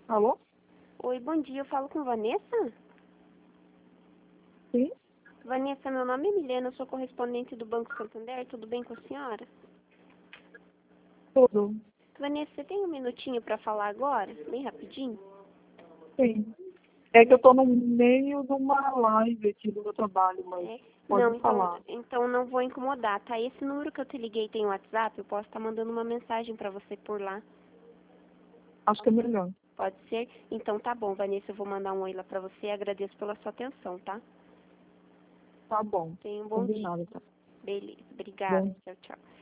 Alô? Oi, bom dia. Eu falo com Vanessa? Sim? Vanessa, meu nome é Milena, eu sou correspondente do Banco Santander. Tudo bem com a senhora? Tudo. Vanessa, você tem um minutinho para falar agora? Bem rapidinho? Sim. É que eu tô no meio de uma live aqui do meu trabalho, mas É? pode Não, falar. então não vou incomodar, tá? Esse número que eu te liguei tem WhatsApp, eu posso estar mandando uma mensagem para você por lá. Acho que é melhor. Pode ser? Então tá bom, Vanessa, eu vou mandar um oi lá para você e agradeço pela sua atenção, tá? Tá bom. Tenha um bom dia. Combinado, tá? Beleza, obrigada. Bom. Tchau, tchau.